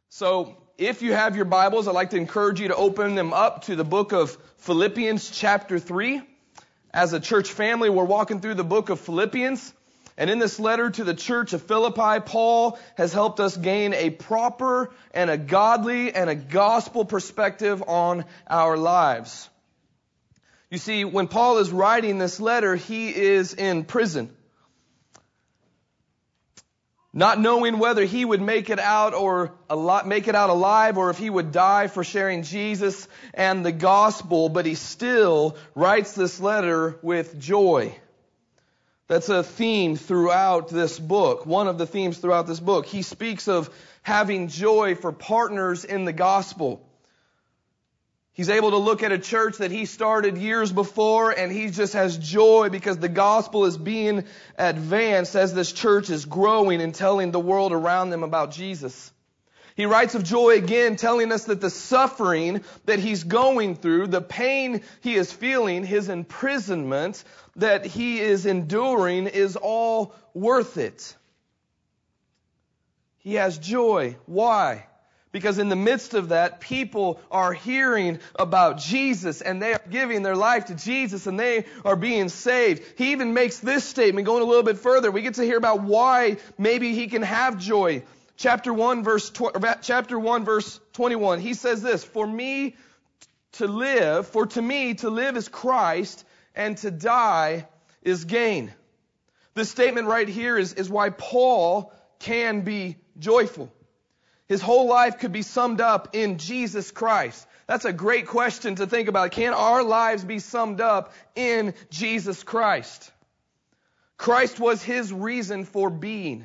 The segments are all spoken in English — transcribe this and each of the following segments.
So if you have your Bibles, I'd like to encourage you to open them up to the book of Philippians chapter 3. As a church family, we're walking through the book of Philippians. And in this letter to the church of Philippi, Paul has helped us gain a proper and a godly and a gospel perspective on our lives. You see, when Paul is writing this letter, he is in prison. Not knowing whether he would make it out alive or if he would die for sharing Jesus and the gospel, but he still writes this letter with joy. That's a theme throughout this book, one of the themes throughout this book. He speaks of having joy for partners in the gospel. He's able to look at a church that he started years before, and he just has joy because the gospel is being advanced as this church is growing and telling the world around them about Jesus. He writes of joy again, telling us that the suffering that he's going through, the pain he is feeling, his imprisonment that he is enduring is all worth it. He has joy. Why? Because in the midst of that, people are hearing about Jesus and they are giving their life to Jesus and they are being saved. He even makes this statement, going a little bit further. We get to hear about why maybe he can have joy. Chapter 1, verse 21, he says this, For to me to live is Christ, and to die is gain. This statement right here is why Paul can be joyful. His whole life could be summed up in Jesus Christ. That's a great question to think about. Can our lives be summed up in Jesus Christ? Christ was his reason for being.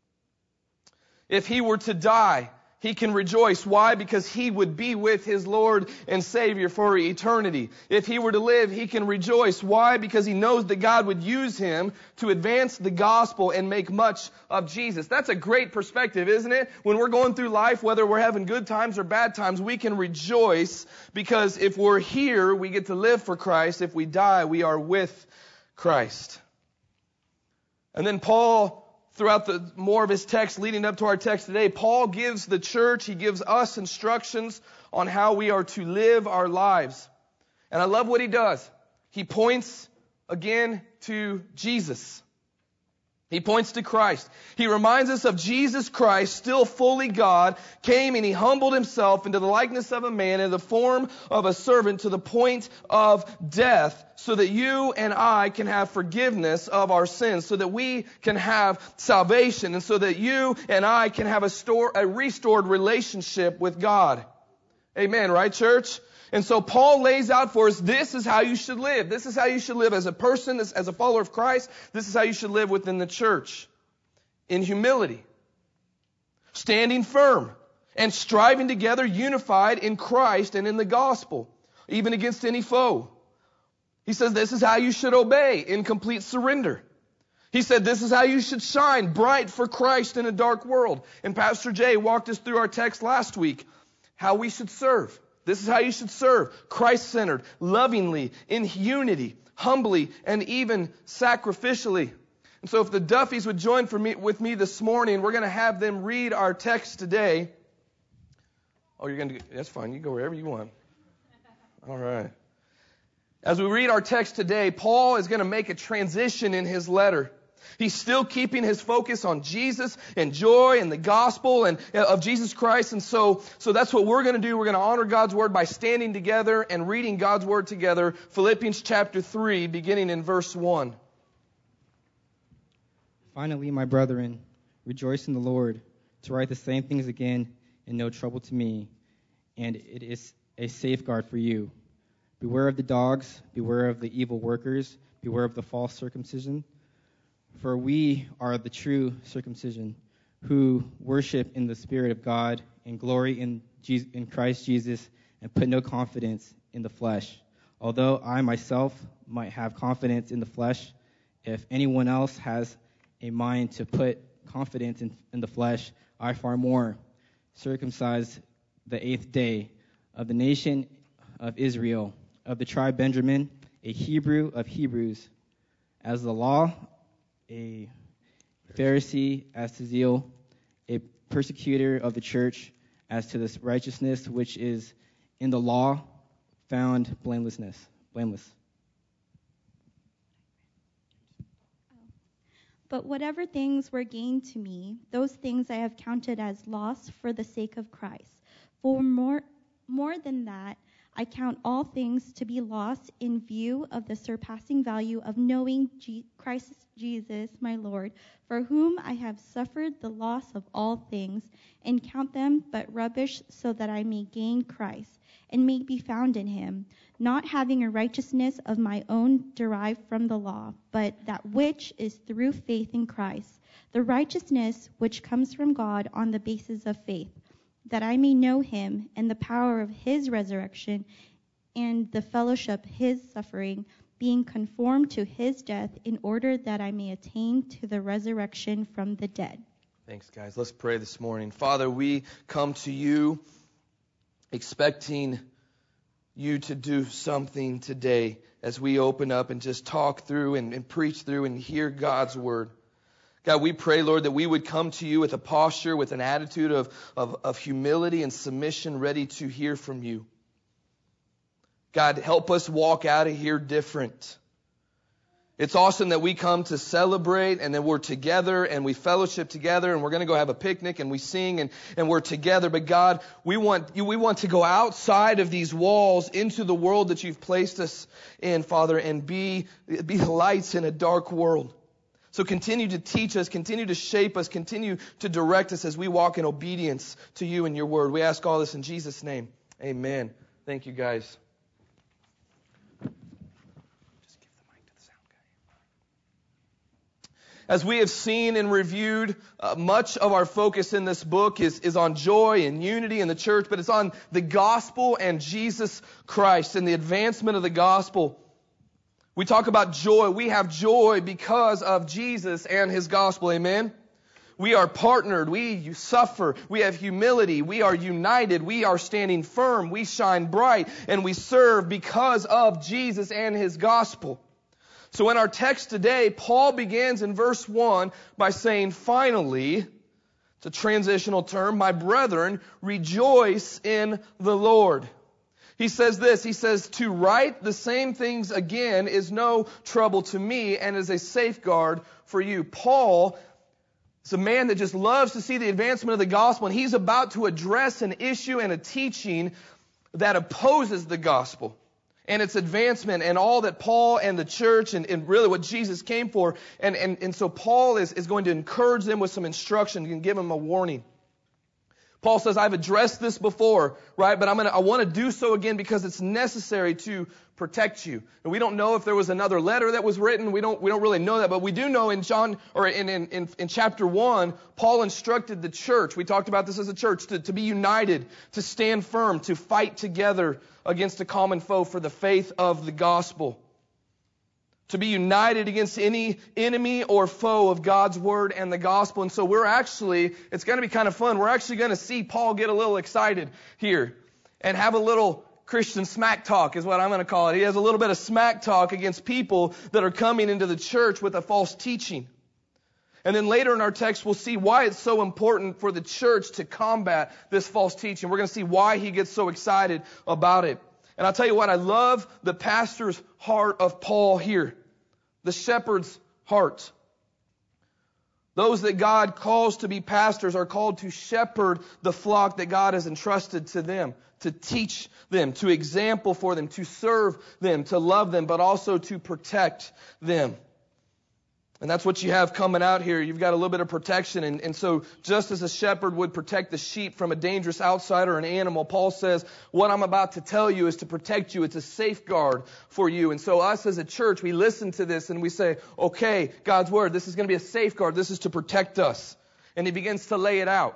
If he were to die, he can rejoice. Why? Because he would be with his Lord and Savior for eternity. If he were to live, he can rejoice. Why? Because he knows that God would use him to advance the gospel and make much of Jesus. That's a great perspective, isn't it? When we're going through life, whether we're having good times or bad times, we can rejoice because if we're here, we get to live for Christ. If we die, we are with Christ. And then Paul, throughout more of his text leading up to our text today, Paul gives the church, he gives us instructions on how we are to live our lives. And I love what he does. He points again to Jesus. He points to Christ. He reminds us of Jesus Christ, still fully God, came and he humbled himself into the likeness of a man in the form of a servant to the point of death so that you and I can have forgiveness of our sins, so that we can have salvation, and so that you and I can have a restored relationship with God. Amen, right, church? And so Paul lays out for us, this is how you should live. This is how you should live as a person, as a follower of Christ. This is how you should live within the church. In humility. Standing firm. And striving together, unified in Christ and in the gospel. Even against any foe. He says this is how you should obey in complete surrender. He said this is how you should shine bright for Christ in a dark world. And Pastor Jay walked us through our text last week. How we should serve. This is how you should serve. Christ-centered, lovingly, in unity, humbly, and even sacrificially. And so if the Duffys would join with me this morning, we're going to have them read our text today. Oh, you're going to? That's fine. You go wherever you want. All right. As we read our text today, Paul is going to make a transition in his letter. He's still keeping his focus on Jesus and joy and the gospel and of Jesus Christ. And so that's what we're going to do. We're going to honor God's word by standing together and reading God's word together. Philippians chapter 3, beginning in verse 1. Finally, my brethren, rejoice in the Lord. To write the same things again and no trouble to me, and it is a safeguard for you. Beware of the dogs, beware of the evil workers, beware of the false circumcision. For we are the true circumcision, who worship in the Spirit of God and glory in Christ Jesus, and put no confidence in the flesh. Although I myself might have confidence in the flesh, if anyone else has a mind to put confidence in the flesh, I far more, circumcised the 8th day, of the nation of Israel, of the tribe Benjamin, a Hebrew of Hebrews, as the law, a Pharisee as to zeal, a persecutor of the church, as to this righteousness which is in the law, found blameless. But whatever things were gained to me, those things I have counted as loss for the sake of Christ. For more than that, I count all things to be lost in view of the surpassing value of knowing Christ Jesus my Lord, for whom I have suffered the loss of all things, and count them but rubbish, so that I may gain Christ, and may be found in him, not having a righteousness of my own derived from the law, but that which is through faith in Christ, the righteousness which comes from God on the basis of faith, that I may know him and the power of his resurrection and the fellowship of his suffering, being conformed to his death, in order that I may attain to the resurrection from the dead. Thanks, guys. Let's pray this morning. Father, we come to you expecting you to do something today as we open up and just talk through and preach through and hear God's word. God, we pray, Lord, that we would come to you with a posture, with an attitude of humility and submission, ready to hear from you. God, help us walk out of here different. It's awesome that we come to celebrate and that we're together and we fellowship together and we're going to go have a picnic and we sing and we're together. But God, we want to go outside of these walls into the world that you've placed us in, Father, and be lights in a dark world. So continue to teach us, continue to shape us, continue to direct us as we walk in obedience to you and your word. We ask all this in Jesus' name. Amen. Thank you, guys. Just give the mic to the sound guy. As we have seen and reviewed, much of our focus in this book is on joy and unity in the church, but it's on the gospel and Jesus Christ and the advancement of the gospel. We talk about joy. We have joy because of Jesus and his gospel. Amen? We are partnered. We suffer. We have humility. We are united. We are standing firm. We shine bright. And we serve because of Jesus and his gospel. So in our text today, Paul begins in verse 1 by saying, finally, it's a transitional term, my brethren, rejoice in the Lord. He says this, he says, to write the same things again is no trouble to me and is a safeguard for you. Paul is a man that just loves to see the advancement of the gospel, and he's about to address an issue and a teaching that opposes the gospel and its advancement and all that Paul and the church and really what Jesus came for. And so Paul is going to encourage them with some instruction and give them a warning. Paul says, I've addressed this before, right? But I want to do so again because it's necessary to protect you. And we don't know if there was another letter that was written. We don't really know that, but we do know in chapter 1, Paul instructed the church. We talked about this as a church to be united, to stand firm, to fight together against a common foe for the faith of the gospel. To be united against any enemy or foe of God's word and the gospel. And so it's going to be kind of fun. We're actually going to see Paul get a little excited here and have a little Christian smack talk is what I'm going to call it. He has a little bit of smack talk against people that are coming into the church with a false teaching. And then later in our text, we'll see why it's so important for the church to combat this false teaching. We're going to see why he gets so excited about it. And I'll tell you what, I love the pastor's heart of Paul here. The shepherd's heart. Those that God calls to be pastors are called to shepherd the flock that God has entrusted to them, to teach them, to example for them, to serve them, to love them, but also to protect them. And that's what you have coming out here. You've got a little bit of protection. And so just as a shepherd would protect the sheep from a dangerous outsider or an animal, Paul says, what I'm about to tell you is to protect you. It's a safeguard for you. And so us as a church, we listen to this and we say, okay, God's word, this is going to be a safeguard. This is to protect us. And he begins to lay it out.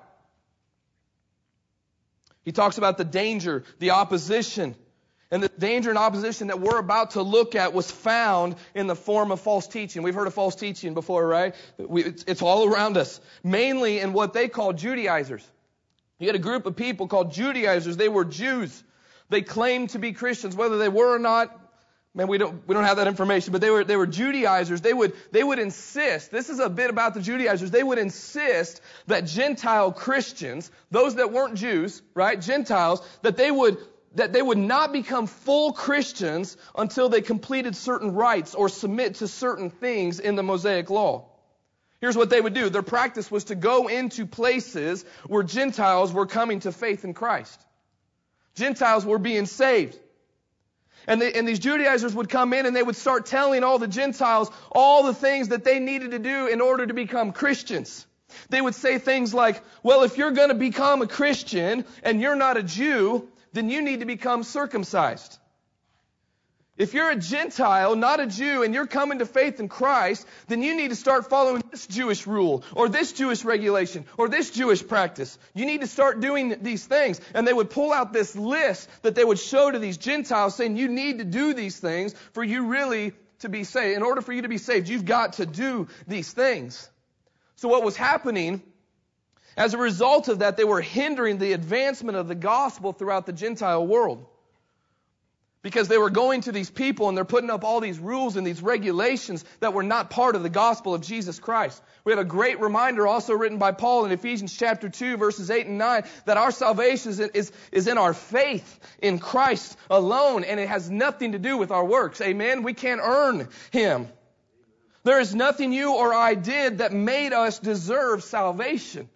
He talks about the danger, the opposition. And the danger and opposition that we're about to look at was found in the form of false teaching. We've heard of false teaching before, right? It's all around us. Mainly in what they call Judaizers. You had a group of people called Judaizers. They were Jews. They claimed to be Christians. Whether they were or not, Man, we don't have that information, but they were Judaizers. They would insist, this is a bit about the Judaizers, they would insist that Gentile Christians, those that weren't Jews, right, Gentiles, that they would not become full Christians until they completed certain rites or submit to certain things in the Mosaic Law. Here's what they would do. Their practice was to go into places where Gentiles were coming to faith in Christ. Gentiles were being saved. And these Judaizers would come in and they would start telling all the Gentiles all the things that they needed to do in order to become Christians. They would say things like, well, if you're going to become a Christian and you're not a Jew, then you need to become circumcised. If you're a Gentile, not a Jew, and you're coming to faith in Christ, then you need to start following this Jewish rule, or this Jewish regulation, or this Jewish practice. You need to start doing these things. And they would pull out this list that they would show to these Gentiles saying, you need to do these things for you really to be saved. In order for you to be saved, you've got to do these things. So what was happening, as a result of that, they were hindering the advancement of the gospel throughout the Gentile world. Because they were going to these people and they're putting up all these rules and these regulations that were not part of the gospel of Jesus Christ. We have a great reminder also written by Paul in Ephesians chapter 2 verses 8 and 9 that our salvation is in our faith in Christ alone, and it has nothing to do with our works. Amen? We can't earn Him. There is nothing you or I did that made us deserve salvation.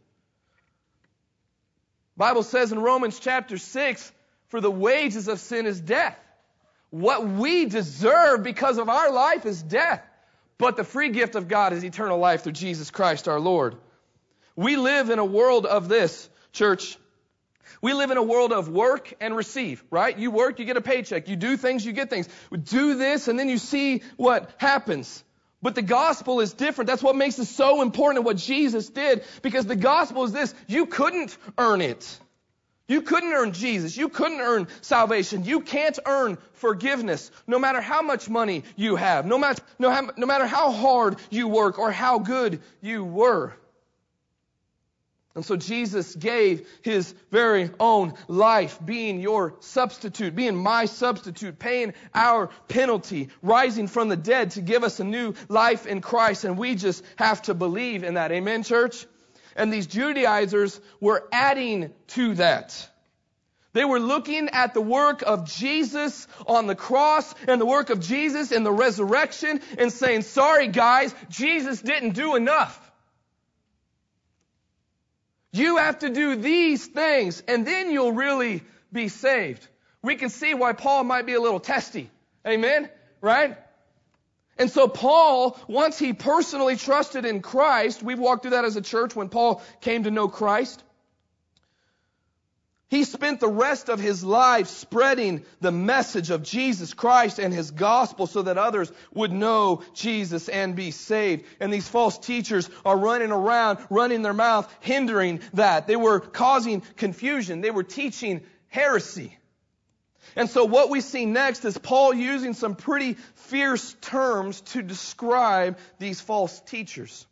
The Bible says in Romans chapter 6, for the wages of sin is death. What we deserve because of our life is death. But the free gift of God is eternal life through Jesus Christ our Lord. We live in a world of this, church. We live in a world of work and receive, right? You work, you get a paycheck. You do things, you get things. Do this, and then you see what happens. But the gospel is different. That's what makes it so important what Jesus did. Because the gospel is this. You couldn't earn it. You couldn't earn Jesus. You couldn't earn salvation. You can't earn forgiveness, no matter how much money you have, no matter how hard you work or how good you were. And so Jesus gave His very own life, being your substitute, being my substitute, paying our penalty, rising from the dead to give us a new life in Christ. And we just have to believe in that. Amen, church? And these Judaizers were adding to that. They were looking at the work of Jesus on the cross and the work of Jesus in the resurrection and saying, sorry guys, Jesus didn't do enough. You have to do these things and then you'll really be saved. We can see why Paul might be a little testy. Amen? Right? And so Paul, once he personally trusted in Christ, we've walked through that as a church when Paul came to know Christ. He spent the rest of his life spreading the message of Jesus Christ and His gospel so that others would know Jesus and be saved. And these false teachers are running around, running their mouth, hindering that. They were causing confusion. They were teaching heresy. And so what we see next is Paul using some pretty fierce terms to describe these false teachers.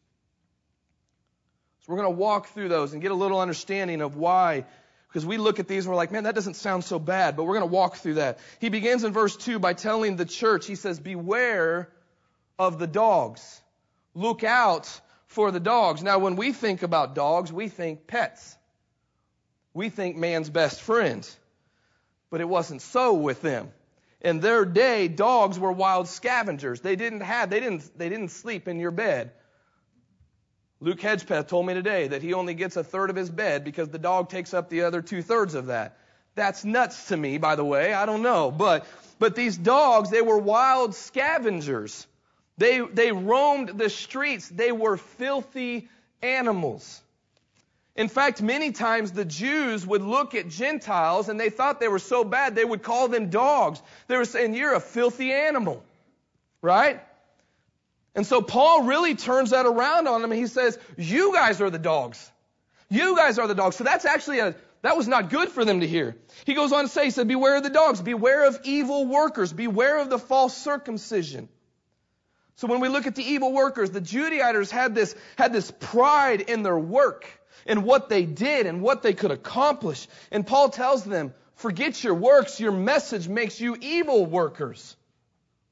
So we're going to walk through those and get a little understanding of why. Because we look at these and we're like, man, that doesn't sound so bad. But we're going to walk through that. He begins in verse 2 by telling the church, he says, beware of the dogs. Look out for the dogs. Now, when we think about dogs, we think pets. We think man's best friend. But it wasn't so with them. In their day, dogs were wild scavengers. They didn't sleep in your bed. Luke Hedgepeth told me today that he only gets a third of his bed because the dog takes up the other 2/3 of that. That's nuts to me, by the way. I don't know. But these dogs, they were wild scavengers. They roamed the streets. They were filthy animals. In fact, many times the Jews would look at Gentiles and they thought they were so bad they would call them dogs. They were saying, you're a filthy animal. Right? And so Paul really turns that around on them and he says, you guys are the dogs. You guys are the dogs. So that's actually that was not good for them to hear. He goes on to say, he said, beware of the dogs. Beware of evil workers. Beware of the false circumcision. So when we look at the evil workers, the Judaizers had this pride in their work, in what they did and what they could accomplish. And Paul tells them, forget your works. Your message makes you evil workers.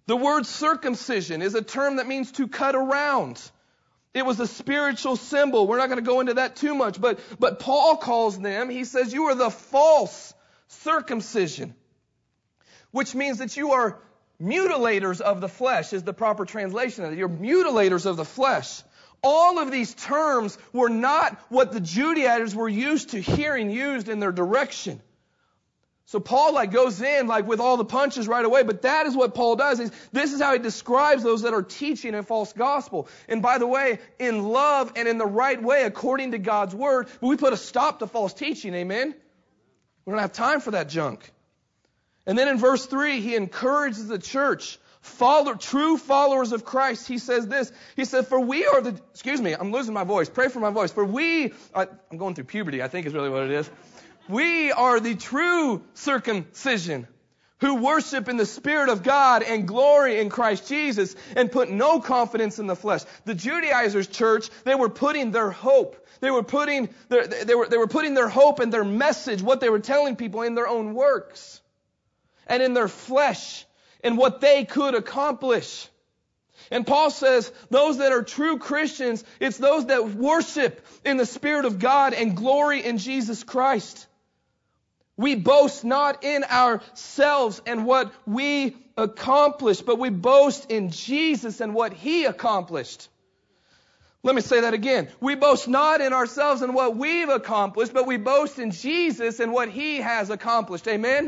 The word circumcision is a term that means to cut around. It was a spiritual symbol. We're not going to go into that too much, but Paul calls them, he says, you are the false circumcision, which means that you are mutilators of the flesh is the proper translation of it. You're mutilators of the flesh. All of these terms were not what the Judaizers were used to hearing used in their direction. So Paul goes in with all the punches right away, but that is what Paul does. This is how he describes those that are teaching a false gospel. And by the way, in love and in the right way, according to God's word, we put a stop to false teaching, amen? We don't have time for that junk. And then in verse 3, he encourages the church, true followers of Christ. He says this, he said, for we are the, I'm losing my voice. Pray for my voice. I'm going through puberty, I think is really what it is. We are the true circumcision who worship in the Spirit of God and glory in Christ Jesus and put no confidence in the flesh. The Judaizers, church, they were putting their hope. They were putting their hope and their message, what they were telling people, in their own works and in their flesh and what they could accomplish. And Paul says, those that are true Christians, it's those that worship in the Spirit of God and glory in Jesus Christ. We boast not in ourselves and what we accomplished, but we boast in Jesus and what He accomplished. Let me say that again. We boast not in ourselves and what we've accomplished, but we boast in Jesus and what He has accomplished. Amen?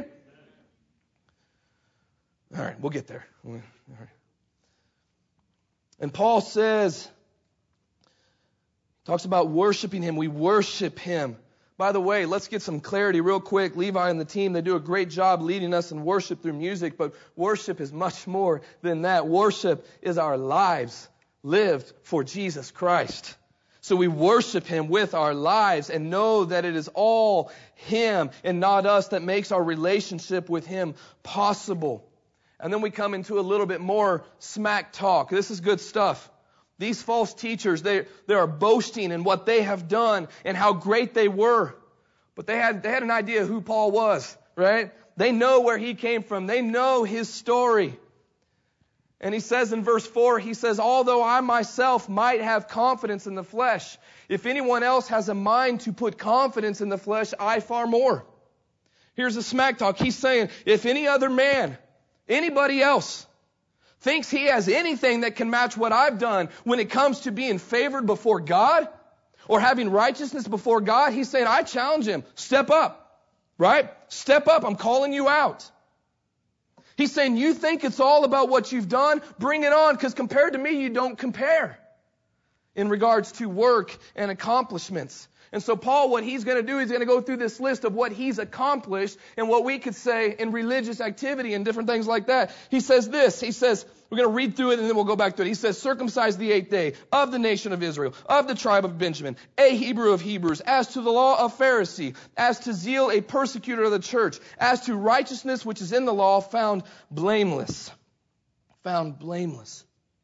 All right, we'll get there. All right. And Paul says, talks about worshiping Him. We worship Him. By the way, let's get some clarity real quick. Levi and the team, they do a great job leading us in worship through music, but worship is much more than that. Worship is our lives lived for Jesus Christ. So we worship Him with our lives and know that it is all Him and not us that makes our relationship with Him possible. And then we come into a little bit more smack talk. This is good stuff. These false teachers, they are boasting in what they have done and how great they were. But they had an idea who Paul was, right? They know where he came from. They know his story. And he says in verse 4, he says, although I myself might have confidence in the flesh, if anyone else has a mind to put confidence in the flesh, I far more. Here's the smack talk. He's saying, if any other man, anybody else, thinks he has anything that can match what I've done when it comes to being favored before God or having righteousness before God, he's saying, I challenge him. Step up, right? Step up. I'm calling you out. He's saying, you think it's all about what you've done? Bring it on, because compared to me, you don't compare in regards to work and accomplishments. And so Paul, what he's going to do, he's going to go through this list of what he's accomplished and what we could say in religious activity and different things like that. He says this, he says, we're going to read through it and then we'll go back to it. He says, circumcised the 8th day, of the nation of Israel, of the tribe of Benjamin, a Hebrew of Hebrews, as to the law of Pharisee, as to zeal a persecutor of the church, as to righteousness which is in the law, found blameless. Found blameless.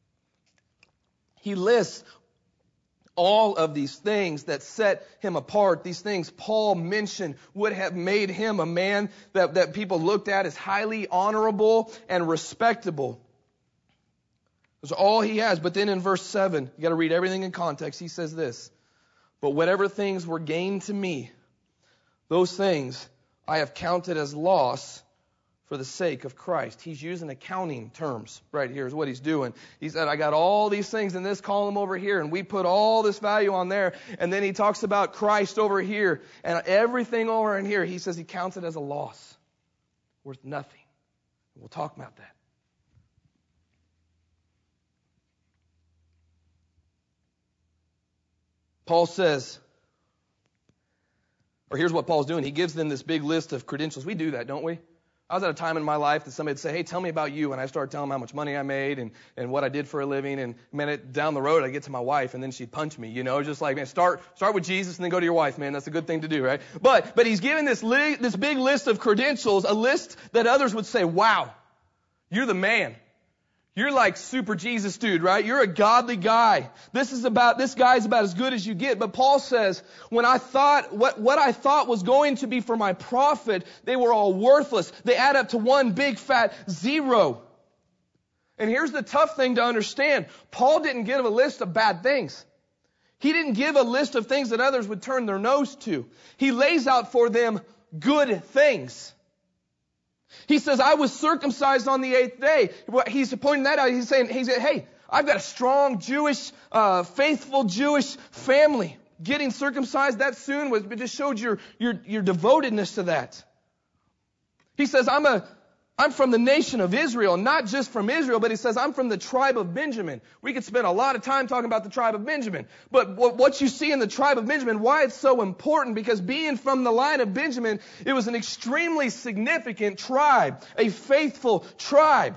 He lists all of these things that set him apart, these things Paul mentioned would have made him a man that people looked at as highly honorable and respectable. That's all he has. But then in verse 7, you got to read everything in context. He says this, but whatever things were gained to me, those things I have counted as loss for the sake of Christ. He's using accounting terms right here is what he's doing. He said, I got all these things in this column over here, and we put all this value on there. And then he talks about Christ over here, and everything over in here, he says he counts it as a loss, worth nothing. We'll talk about that. Paul says, or here's what Paul's doing. He gives them this big list of credentials. We do that, don't we? I was at a time in my life that somebody would say, hey, tell me about you. And I started telling them how much money I made and what I did for a living. And a minute down the road, I get to my wife, and then she'd punch me, just like, man, start with Jesus and then go to your wife, man. That's a good thing to do, right? But he's given this big list of credentials, a list that others would say, wow, you're the man. You're like super Jesus dude, right? You're a godly guy. This guy's about as good as you get. But Paul says, when I thought, what I thought was going to be for my profit, they were all worthless. They add up to one big fat zero. And here's the tough thing to understand. Paul didn't give a list of bad things. He didn't give a list of things that others would turn their nose to. He lays out for them good things. He says, I was circumcised on the 8th day. He's pointing that out. He's saying, hey, I've got a strong Jewish, faithful Jewish family. Getting circumcised that soon it just showed your devotedness to that. He says, I'm from the nation of Israel, not just from Israel, but he says, I'm from the tribe of Benjamin. We could spend a lot of time talking about the tribe of Benjamin. But what you see in the tribe of Benjamin, why it's so important, because being from the line of Benjamin, it was an extremely significant tribe, a faithful tribe.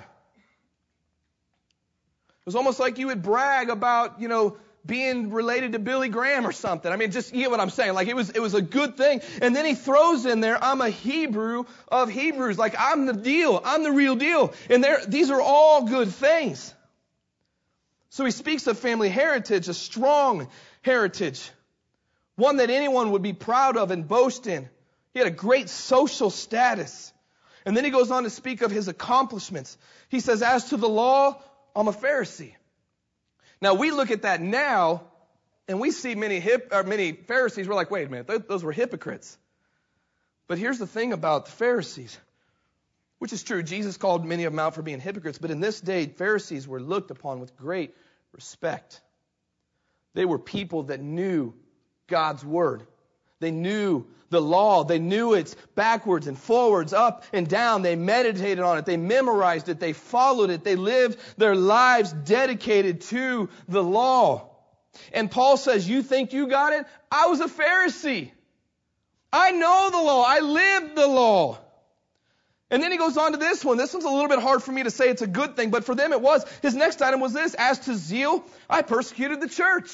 It was almost like you would brag about, being related to Billy Graham or something. I mean, just, you get what I'm saying? Like, it was a good thing. And then he throws in there, I'm a Hebrew of Hebrews. Like, I'm the deal. I'm the real deal. And these are all good things. So he speaks of family heritage, a strong heritage. One that anyone would be proud of and boast in. He had a great social status. And then he goes on to speak of his accomplishments. He says, as to the law, I'm a Pharisee. Now, we look at that now, and we see many Pharisees. We're like, wait a minute, those were hypocrites. But here's the thing about the Pharisees, which is true. Jesus called many of them out for being hypocrites. But in this day, Pharisees were looked upon with great respect. They were people that knew God's word. They knew the law. They knew it backwards and forwards, up and down. They meditated on it. They memorized it. They followed it. They lived their lives dedicated to the law. And Paul says, you think you got it? I was a Pharisee. I know the law. I lived the law. And then he goes on to this one. This one's a little bit hard for me to say it's a good thing, but for them it was. His next item was this: as to zeal, I persecuted the church.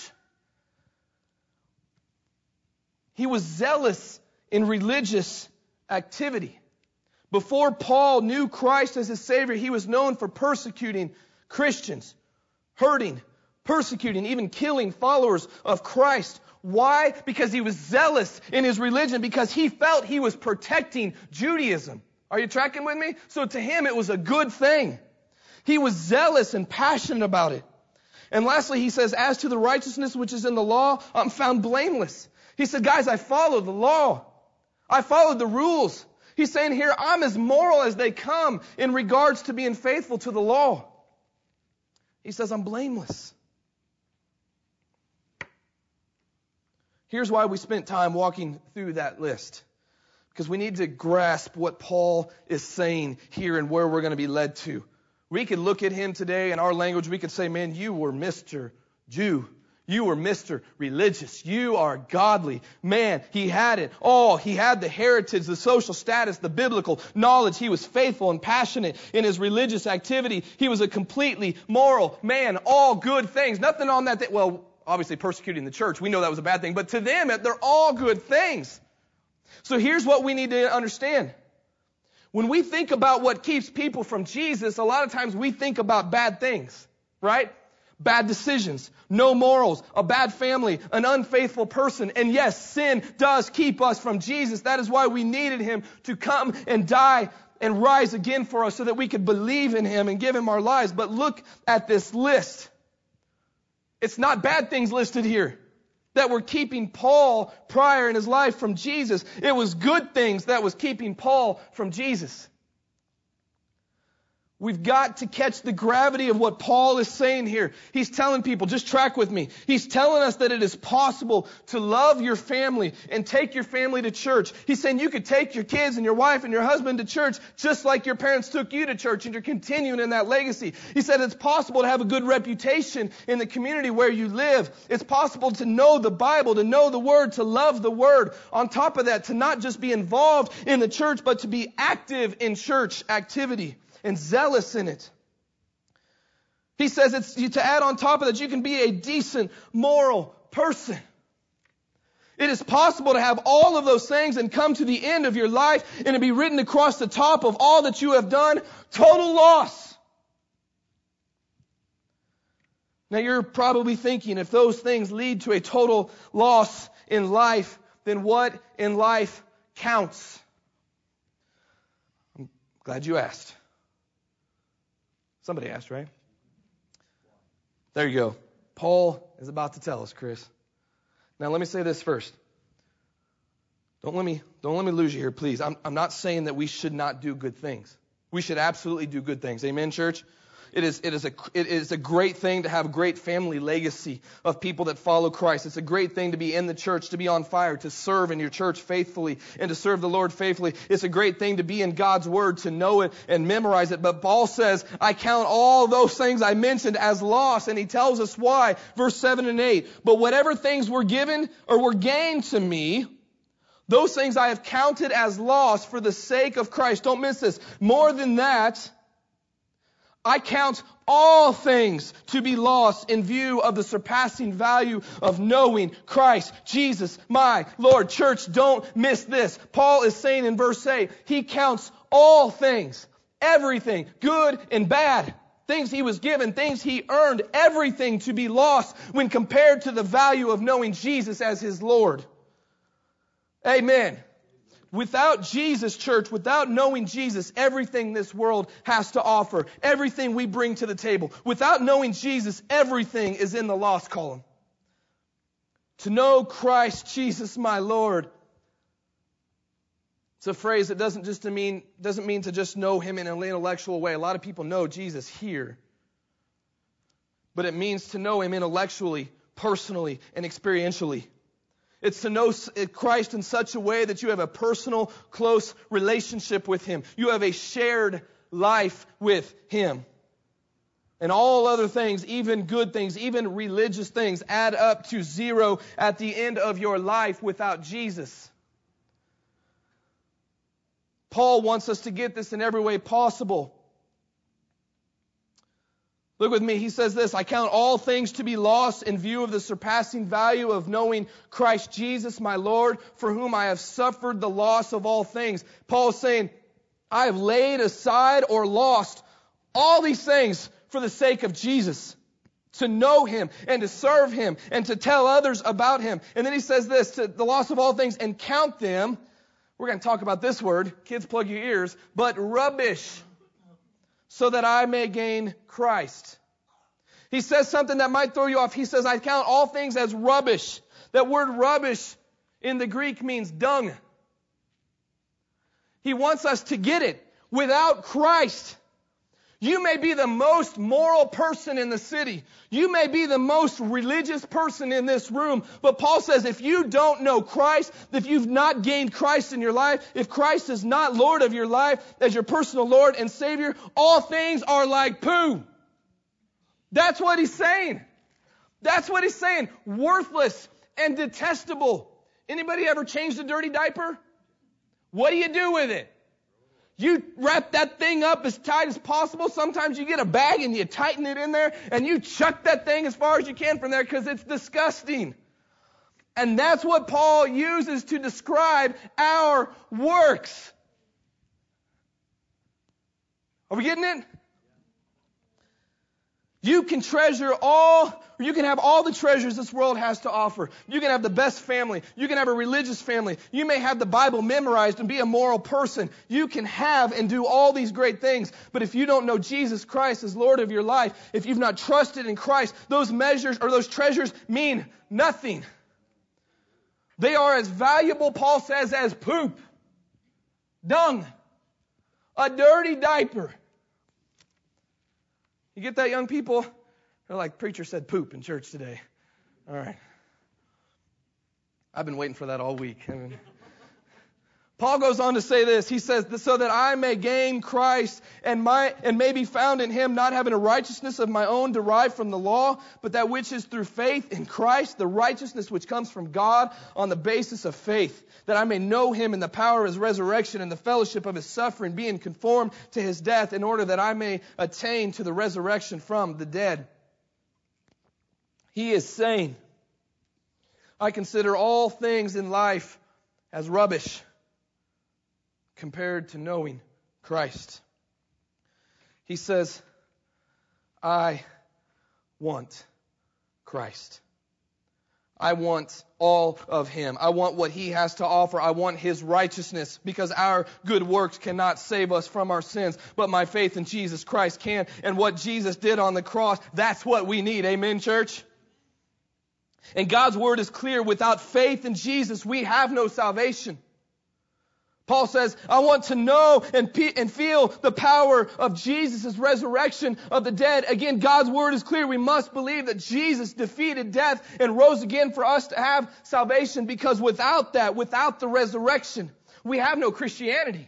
He was zealous in religious activity. Before Paul knew Christ as his Savior, he was known for persecuting Christians, hurting, persecuting, even killing followers of Christ. Why? Because he was zealous in his religion, because he felt he was protecting Judaism. Are you tracking with me? So to him, it was a good thing. He was zealous and passionate about it. And lastly, he says, as to the righteousness which is in the law, I'm found blameless. He said, guys, I followed the law. I followed the rules. He's saying here, I'm as moral as they come in regards to being faithful to the law. He says, I'm blameless. Here's why we spent time walking through that list. Because we need to grasp what Paul is saying here and where we're going to be led to. We could look at him today in our language. We could say, man, you were Mr. Jew. You were Mr. Religious. You are godly. Man, he had it all. He had the heritage, the social status, the biblical knowledge. He was faithful and passionate in his religious activity. He was a completely moral man. All good things. Nothing on that. Well, obviously persecuting the church. We know that was a bad thing. But to them, they're all good things. So here's what we need to understand. When we think about what keeps people from Jesus, a lot of times we think about bad things, right? Bad decisions, no morals, a bad family, an unfaithful person. And yes, sin does keep us from Jesus. That is why we needed him to come and die and rise again for us so that we could believe in him and give him our lives. But look at this list. It's not bad things listed here that were keeping Paul prior in his life from Jesus. It was good things that was keeping Paul from Jesus. We've got to catch the gravity of what Paul is saying here. He's telling people, just track with me. He's telling us that it is possible to love your family and take your family to church. He's saying you could take your kids and your wife and your husband to church just like your parents took you to church, and you're continuing in that legacy. He said it's possible to have a good reputation in the community where you live. It's possible to know the Bible, to know the Word, to love the Word. On top of that, to not just be involved in the church, but to be active in church activity and zealous in it. He says it's to add on top of that, you can be a decent, moral person. It is possible to have all of those things and come to the end of your life and to be written across the top of all that you have done, total loss. Now you're probably thinking, if those things lead to a total loss in life, then what in life counts? I'm glad you asked. Somebody asked, right? There you go. Paul is about to tell us, Chris. Now let me say this first. Don't let me lose you here, please. I'm not saying that we should not do good things. We should absolutely do good things. Amen, church? It is a great thing to have a great family legacy of people that follow Christ. It's a great thing to be in the church, to be on fire, to serve in your church faithfully, and to serve the Lord faithfully. It's a great thing to be in God's Word, to know it and memorize it. But Paul says, I count all those things I mentioned as loss, and he tells us why. Verse 7 and 8. But whatever things were given or were gained to me, those things I have counted as loss for the sake of Christ. Don't miss this. More than that, I count all things to be lost in view of the surpassing value of knowing Christ Jesus, my Lord. Church, don't miss this. Paul is saying in verse 8, he counts all things, everything, good and bad, things he was given, things he earned, everything to be lost when compared to the value of knowing Jesus as his Lord. Amen. Without Jesus, church, without knowing Jesus, everything this world has to offer, everything we bring to the table, without knowing Jesus, everything is in the lost column. To know Christ Jesus, my Lord. It's a phrase that doesn't mean to just know Him in an intellectual way. A lot of people know Jesus here. But it means to know Him intellectually, personally, and experientially. It's to know Christ in such a way that you have a personal, close relationship with Him. You have a shared life with Him. And all other things, even good things, even religious things, add up to zero at the end of your life without Jesus. Paul wants us to get this in every way possible. Look with me. He says this, I count all things to be lost in view of the surpassing value of knowing Christ Jesus, my Lord, for whom I have suffered the loss of all things. Paul is saying, I have laid aside or lost all these things for the sake of Jesus. To know Him and to serve Him and to tell others about Him. And then he says this, to the loss of all things and count them. We're going to talk about this word. Kids, plug your ears. But rubbish, so that I may gain Christ. He says something that might throw you off. He says, I count all things as rubbish. That word rubbish in the Greek means dung. He wants us to get it. Without Christ, you may be the most moral person in the city. You may be the most religious person in this room. But Paul says if you don't know Christ, if you've not gained Christ in your life, if Christ is not Lord of your life as your personal Lord and Savior, all things are like poo. That's what he's saying. That's what he's saying. Worthless and detestable. Anybody ever changed a dirty diaper? What do you do with it? You wrap that thing up as tight as possible. Sometimes you get a bag and you tighten it in there and you chuck that thing as far as you can from there because it's disgusting. And that's what Paul uses to describe our works. Are we getting it? You can you can have all the treasures this world has to offer. You can have the best family. You can have a religious family. You may have the Bible memorized and be a moral person. You can have and do all these great things. But if you don't know Jesus Christ as Lord of your life, if you've not trusted in Christ, those measures or those treasures mean nothing. They are as valuable, Paul says, as poop, dung, a dirty diaper. You get that, young people? They're like, preacher said poop in church today. All right. I've been waiting for that all week. Paul goes on to say this. He says, so that I may gain Christ and may be found in Him, not having a righteousness of my own derived from the law, but that which is through faith in Christ, the righteousness which comes from God on the basis of faith, that I may know Him in the power of His resurrection and the fellowship of His suffering, being conformed to His death, in order that I may attain to the resurrection from the dead. He is saying, I consider all things in life as rubbish compared to knowing Christ. He says, I want Christ. I want all of Him. I want what He has to offer. I want His righteousness, because our good works cannot save us from our sins, but my faith in Jesus Christ can. And what Jesus did on the cross, that's what we need. Amen, church? And God's Word is clear. Without faith in Jesus, we have no salvation. Paul says, I want to know and feel the power of Jesus' resurrection of the dead. Again, God's Word is clear. We must believe that Jesus defeated death and rose again for us to have salvation, because without that, without the resurrection, we have no Christianity.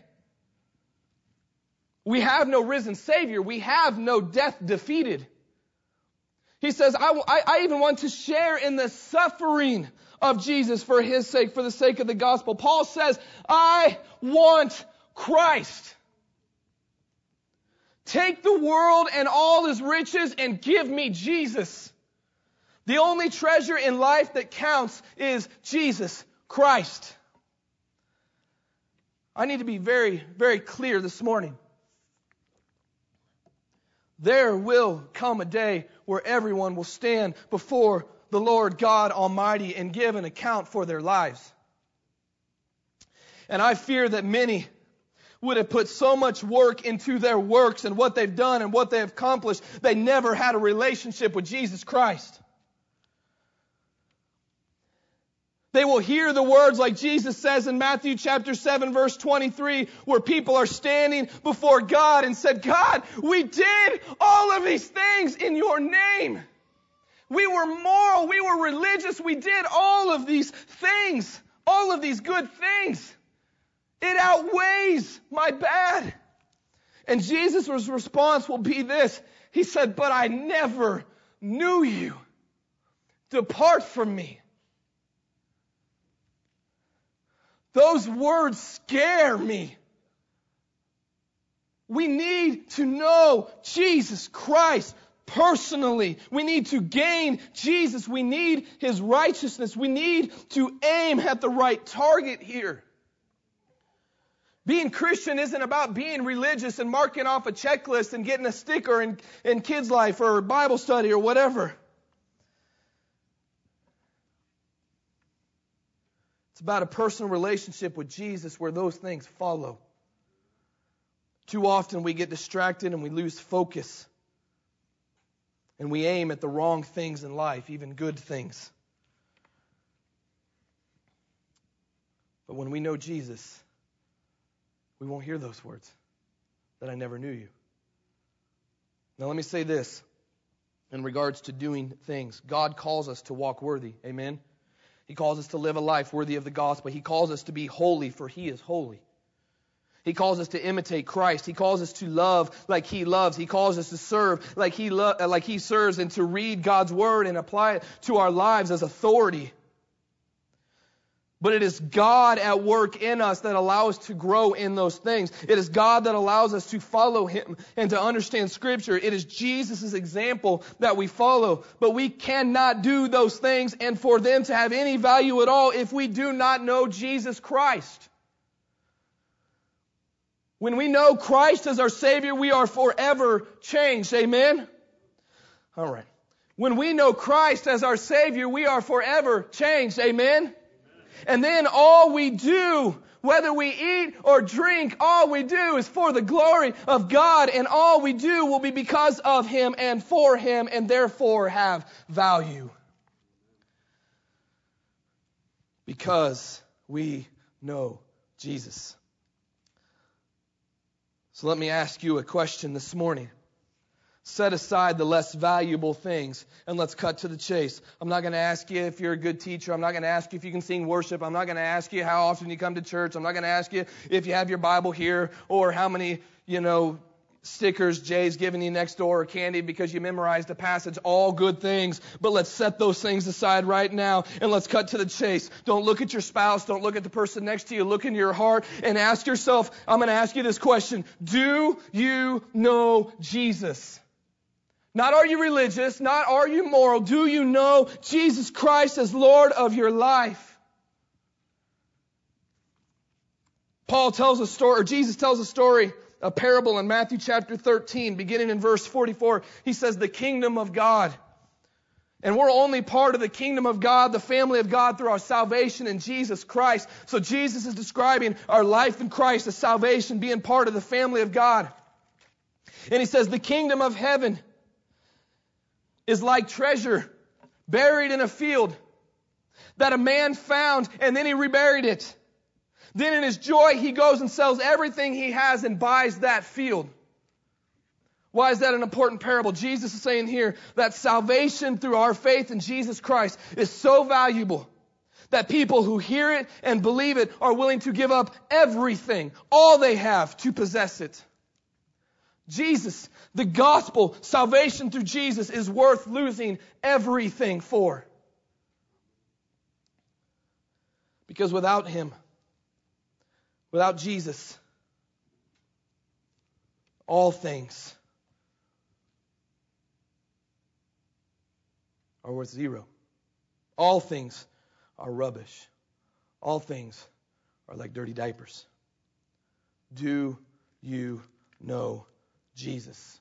We have no risen Savior. We have no death defeated. He says, I even want to share in the suffering of Jesus for His sake, for the sake of the gospel. Paul says, I want Christ. Take the world and all its riches and give me Jesus. The only treasure in life that counts is Jesus Christ. I need to be very, very clear this morning. There will come a day where everyone will stand before the Lord God Almighty and give an account for their lives. And I fear that many would have put so much work into their works and what they've done and what they've accomplished, they never had a relationship with Jesus Christ. They will hear the words like Jesus says in Matthew chapter 7 verse 23, where people are standing before God and said, God, we did all of these things in your name. We were moral, we were religious, we did all of these things, all of these good things. It outweighs my bad. And Jesus' response will be this. He said, but I never knew you. Depart from me. Those words scare me. We need to know Jesus Christ personally. We need to gain Jesus. We need His righteousness. We need to aim at the right target here. Being Christian isn't about being religious and marking off a checklist and getting a sticker in Kids Life or Bible study or whatever. It's about a personal relationship with Jesus where those things follow. Too often we get distracted and we lose focus. And we aim at the wrong things in life, even good things. But when we know Jesus, we won't hear those words, that I never knew you. Now let me say this in regards to doing things. God calls us to walk worthy. Amen? He calls us to live a life worthy of the gospel. He calls us to be holy, for He is holy. He calls us to imitate Christ. He calls us to love like He loves. He calls us to serve like He serves, and to read God's Word and apply it to our lives as authority. But it is God at work in us that allows us to grow in those things. It is God that allows us to follow Him and to understand Scripture. It is Jesus' example that we follow. But we cannot do those things and for them to have any value at all if we do not know Jesus Christ. When we know Christ as our Savior, we are forever changed. Amen? All right. When we know Christ as our Savior, we are forever changed. Amen? And then all we do, whether we eat or drink, all we do is for the glory of God. And all we do will be because of Him and for Him, and therefore have value. Because we know Jesus. So let me ask you a question this morning. Set aside the less valuable things and let's cut to the chase. I'm not going to ask you if you're a good teacher. I'm not going to ask you if you can sing worship. I'm not going to ask you how often you come to church. I'm not going to ask you if you have your Bible here or how many, stickers Jay's giving you next door or candy because you memorized a passage. All good things. But let's set those things aside right now and let's cut to the chase. Don't look at your spouse. Don't look at the person next to you. Look into your heart and ask yourself, I'm going to ask you this question. Do you know Jesus? Not are you religious, not are you moral. Do you know Jesus Christ as Lord of your life? Jesus tells a story, a parable in Matthew chapter 13, beginning in verse 44. He says, the kingdom of God. And we're only part of the kingdom of God, the family of God, through our salvation in Jesus Christ. So Jesus is describing our life in Christ as salvation, being part of the family of God. And he says the kingdom of heaven is like treasure buried in a field that a man found and then he reburied it. Then in his joy he goes and sells everything he has and buys that field. Why is that an important parable? Jesus is saying here that salvation through our faith in Jesus Christ is so valuable that people who hear it and believe it are willing to give up everything, all they have, to possess it. Jesus, the gospel, salvation through Jesus is worth losing everything for. Because without Him, without Jesus, all things are worth zero. All things are rubbish. All things are like dirty diapers. Do you know Jesus?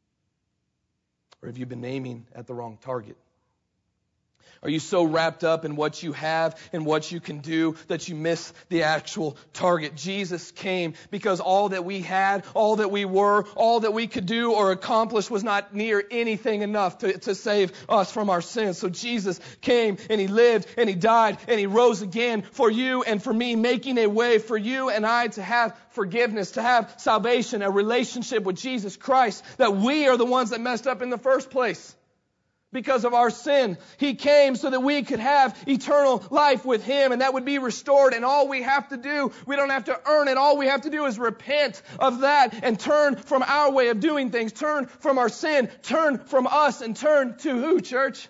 Or have you been aiming at the wrong target? Are you so wrapped up in what you have and what you can do that you miss the actual target? Jesus came because all that we had, all that we were, all that we could do or accomplish was not near anything enough to save us from our sins. So Jesus came and He lived and He died and He rose again for you and for me, making a way for you and I to have forgiveness, to have salvation, a relationship with Jesus Christ, that we are the ones that messed up in the first place. Because of our sin. He came so that we could have eternal life with Him, and that would be restored. And all we have to do, we don't have to earn it. All we have to do is repent of that and turn from our way of doing things. Turn from our sin. Turn from us and turn to who, church?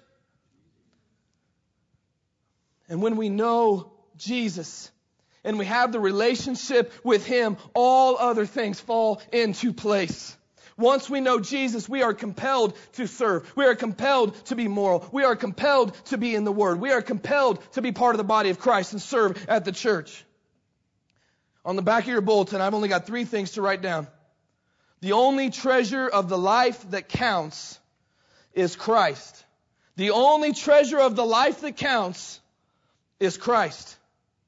And when we know Jesus and we have the relationship with Him, all other things fall into place. Once we know Jesus, we are compelled to serve. We are compelled to be moral. We are compelled to be in the Word. We are compelled to be part of the body of Christ and serve at the church. On the back of your bulletin, I've only got 3 things to write down. The only treasure of the life that counts is Christ. The only treasure of the life that counts is Christ.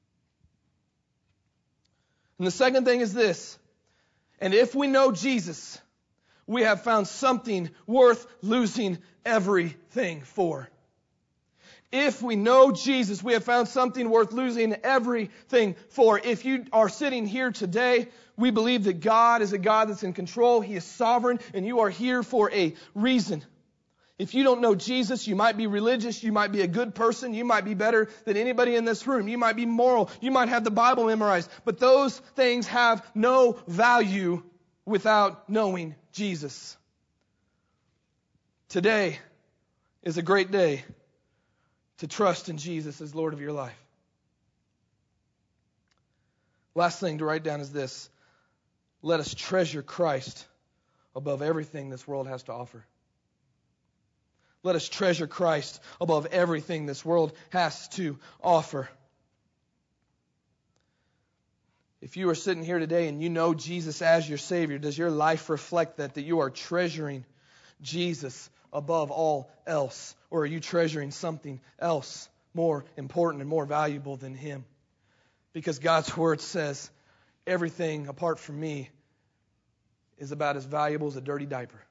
And the second thing is this. And if we know Jesus, we have found something worth losing everything for. If we know Jesus, we have found something worth losing everything for. If you are sitting here today, we believe that God is a God that's in control. He is sovereign, and you are here for a reason. If you don't know Jesus, you might be religious, you might be a good person, you might be better than anybody in this room, you might be moral, you might have the Bible memorized, but those things have no value without knowing Jesus. Today is a great day to trust in Jesus as Lord of your life. Last thing to write down is this. Let us treasure Christ above everything this world has to offer. Let us treasure Christ above everything this world has to offer. If you are sitting here today and you know Jesus as your Savior, does your life reflect that you are treasuring Jesus above all else? Or are you treasuring something else more important and more valuable than Him? Because God's Word says everything apart from me is about as valuable as a dirty diaper.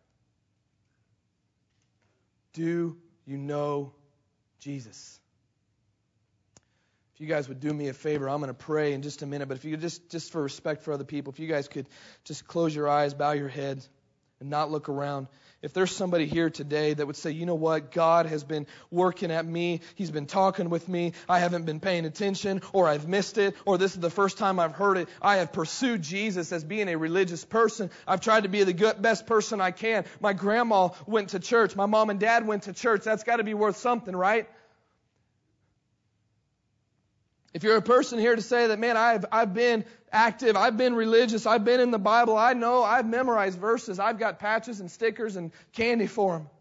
Do you know Jesus? If you guys would do me a favor, I'm going to pray in just a minute, but if you could just for respect for other people, if you guys could just close your eyes, bow your heads, and not look around. If there's somebody here today that would say, you know what, God has been working at me, He's been talking with me, I haven't been paying attention, or I've missed it, or this is the first time I've heard it, I have pursued Jesus as being a religious person, I've tried to be the best person I can, my grandma went to church, my mom and dad went to church, that's got to be worth something, right? If you're a person here to say that, man, I've been active, I've been religious, I've been in the Bible, I know, I've memorized verses, I've got patches and stickers and candy for them.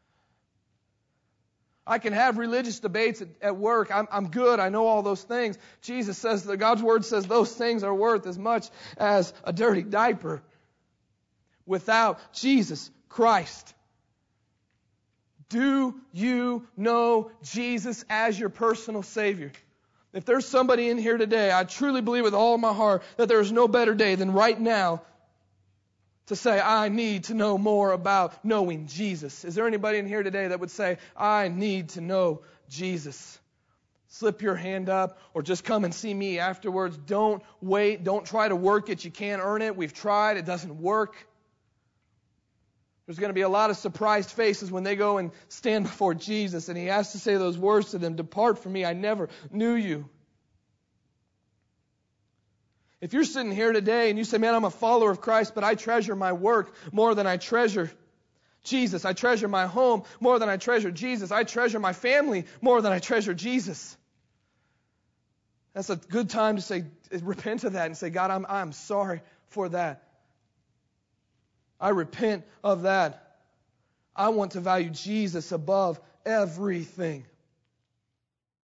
I can have religious debates at work. I'm good. I know all those things. Jesus says, God's Word says those things are worth as much as a dirty diaper. Without Jesus Christ, Do you know Jesus as your personal Savior? If there's somebody in here today, I truly believe with all my heart that there is no better day than right now to say, I need to know more about knowing Jesus. Is there anybody in here today that would say, I need to know Jesus? Slip your hand up or just come and see me afterwards. Don't wait. Don't try to work it. You can't earn it. We've tried. It doesn't work. There's going to be a lot of surprised faces when they go and stand before Jesus and He has to say those words to them, depart from me, I never knew you. If you're sitting here today and you say, man, I'm a follower of Christ, but I treasure my work more than I treasure Jesus. I treasure my home more than I treasure Jesus. I treasure my family more than I treasure Jesus. That's a good time to say, repent of that and say, God, I'm sorry for that. I repent of that. I want to value Jesus above everything.